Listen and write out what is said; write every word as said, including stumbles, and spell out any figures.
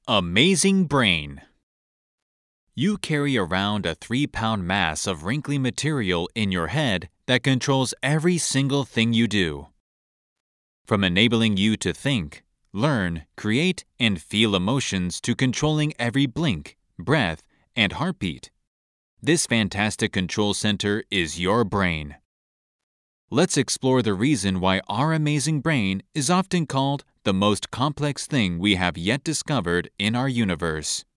Amazing Brain. You carry around a three-pound mass of wrinkly material in your head that controls every single thing you do. From enabling you to think, learn, create, and feel emotions to controlling every blink, breath, and heartbeat. This fantastic control center is your brain. Let's explore the reason why our amazing brain is often called the most complex thing we have yet discovered in our universe.